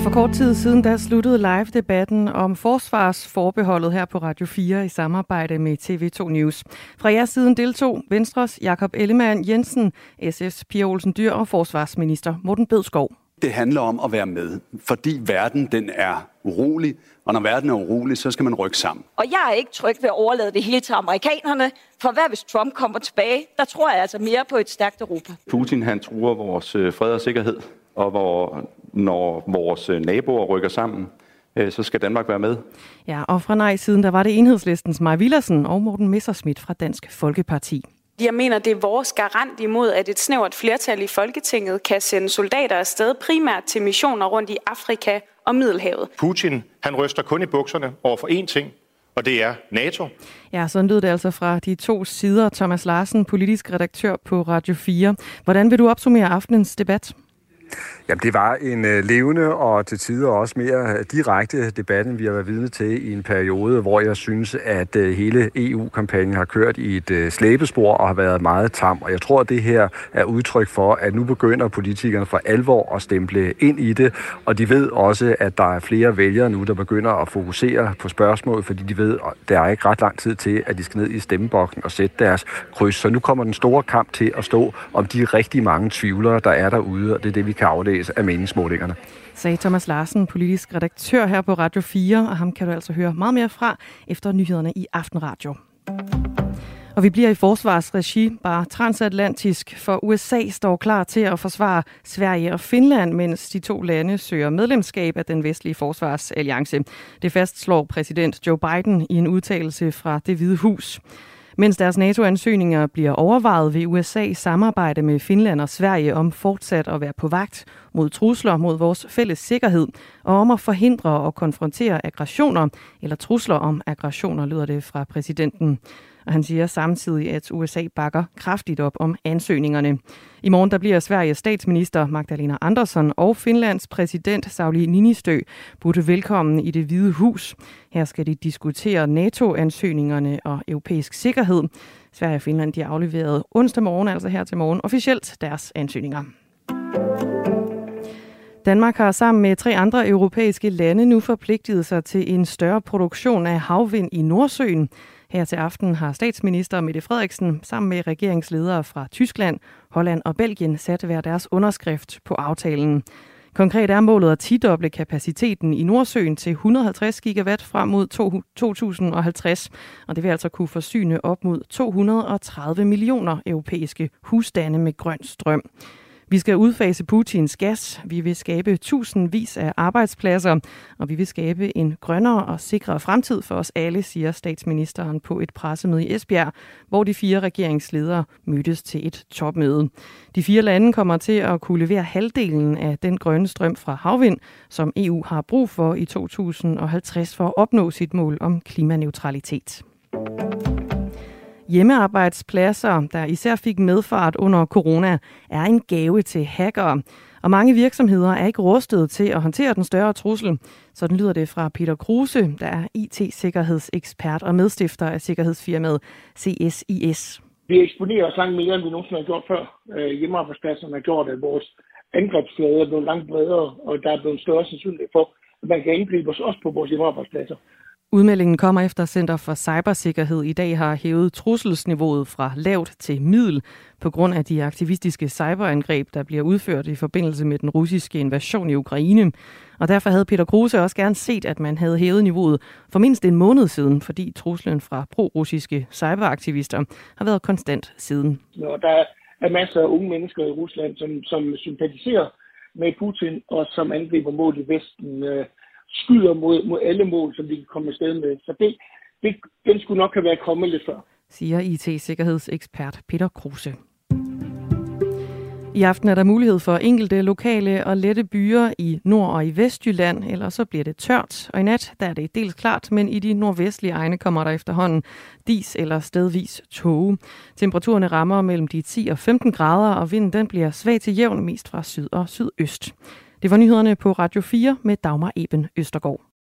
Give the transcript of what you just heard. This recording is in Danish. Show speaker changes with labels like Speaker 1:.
Speaker 1: For kort tid siden, der sluttede live-debatten om forsvarsforbeholdet her på Radio 4 i samarbejde med TV2 News. Fra jeres siden deltog Venstres Jakob Ellemann-Jensen, SF's Pia Olsen Dyhr og forsvarsminister Morten Bødskov.
Speaker 2: Det handler om at være med, fordi verden den er urolig, og når verden er urolig, så skal man rykke sammen.
Speaker 3: Og jeg er ikke tryg ved at overlade det hele til amerikanerne, for hvad hvis Trump kommer tilbage? Der tror jeg altså mere på et stærkt Europa.
Speaker 4: Putin han truer vores fred og sikkerhed, og når vores naboer rykker sammen, så skal Danmark være med.
Speaker 1: Ja, og fra nej-siden, der var det Enhedslistens Mai Villadsen og Morten Messerschmidt fra Dansk Folkeparti.
Speaker 5: Jeg mener, det er vores garant imod, at et snævert flertal i Folketinget kan sende soldater afsted primært til missioner rundt i Afrika og Middelhavet.
Speaker 6: Putin, han ryster kun i bukserne over for én ting, og det er NATO.
Speaker 1: Ja, sådan lød det altså fra de to sider. Thomas Larsen, politisk redaktør på Radio 4. Hvordan vil du opsummere aftenens debat?
Speaker 7: Jamen, det var en levende og til tider også mere direkte debat, end vi har været vidne til i en periode, hvor jeg synes, at hele EU-kampagnen har kørt i et slæbespor og har været meget tam. Og jeg tror, at det her er udtryk for, at nu begynder politikerne for alvor at stemple ind i det, og de ved også, at der er flere vælgere nu, der begynder at fokusere på spørgsmålet, fordi de ved, at der er ikke ret lang tid til, at de skal ned i stemmeboksen og sætte deres kryds. Så nu kommer den store kamp til at stå om de rigtig mange tvivlere, der er derude, og det er det, vi kan aflæse af meningsmålingerne.
Speaker 1: Sagde Thomas Larsen, politisk redaktør her på Radio 4, og ham kan du altså høre meget mere fra efter nyhederne i Aftenradio. Og vi bliver i forsvarsregi, bare transatlantisk, for USA står klar til at forsvare Sverige og Finland, mens de to lande søger medlemskab af den vestlige forsvarsalliance. Det fastslår præsident Joe Biden i en udtalelse fra Det Hvide Hus. Mens deres NATO-ansøgninger bliver overvejet, vil USA samarbejde med Finland og Sverige om fortsat at være på vagt mod trusler mod vores fælles sikkerhed, og om at forhindre og konfrontere aggressioner, eller trusler om aggressioner, lyder det fra præsidenten. Og han siger samtidig, at USA bakker kraftigt op om ansøgningerne. I morgen der bliver Sveriges statsminister Magdalena Andersson og Finlands præsident Sauli Niinistö budt velkommen i Det Hvide Hus. Her skal de diskutere NATO-ansøgningerne og europæisk sikkerhed. Sverige og Finland de afleverede onsdag morgen, altså her til morgen, officielt deres ansøgninger. Danmark har sammen med 3 andre europæiske lande nu forpligtet sig til en større produktion af havvind i Nordsøen. Her til aften har statsminister Mette Frederiksen sammen med regeringsledere fra Tyskland, Holland og Belgien sat hver deres underskrift på aftalen. Konkret er målet at tidoble kapaciteten i Nordsøen til 150 gigawatt frem mod 2050, og det vil altså kunne forsyne op mod 230 millioner europæiske husstande med grøn strøm. Vi skal udfase Putins gas, vi vil skabe tusindvis af arbejdspladser, og vi vil skabe en grønnere og sikrere fremtid for os alle, siger statsministeren på et pressemøde i Esbjerg, hvor de 4 regeringsledere mødtes til et topmøde. De 4 lande kommer til at kunne levere halvdelen af den grønne strøm fra havvind, som EU har brug for i 2050 for at opnå sit mål om klimaneutralitet. Hjemmearbejdspladser, der især fik medfart under corona, er en gave til hackere. Og mange virksomheder er ikke rustet til at håndtere den større trussel. Sådan lyder det fra Peter Kruse, der er IT-sikkerhedsekspert og medstifter af sikkerhedsfirmaet CSIS.
Speaker 8: Vi eksponerer os langt mere, end vi nogensinde har gjort før. Hjemmearbejdspladserne har gjort, at vores angrebsflade er blevet langt bredere, og der er blevet større sandsynlighed for, at man kan angribe os også på vores hjemmearbejdspladser.
Speaker 1: Udmeldingen kommer efter Center for Cybersikkerhed i dag har hævet trusselsniveauet fra lavt til middel på grund af de aktivistiske cyberangreb, der bliver udført i forbindelse med den russiske invasion i Ukraine. Og derfor havde Peter Kruse også gerne set, at man havde hævet niveauet for mindst en måned siden, fordi truslen fra pro-russiske cyberaktivister har været konstant siden.
Speaker 8: Og der er masser af unge mennesker i Rusland, som sympatiserer med Putin og som angriber mål i Vesten, skyder mod alle mål, som de kan komme afsted med. Så den skulle nok have været kommet lidt før.
Speaker 1: Siger IT-sikkerhedsekspert Peter Kruse. I aften er der mulighed for enkelte lokale og lette byer i Nord- og i Vestjylland, ellers så bliver det tørt. Og i nat der er det dels klart, men i de nordvestlige egne kommer der efterhånden dis eller stedvis tåge. Temperaturerne rammer mellem de 10 og 15 grader, og vinden den bliver svag til jævn, mest fra syd og sydøst. Det var nyhederne på Radio 4 med Dagmar Eben Østergaard.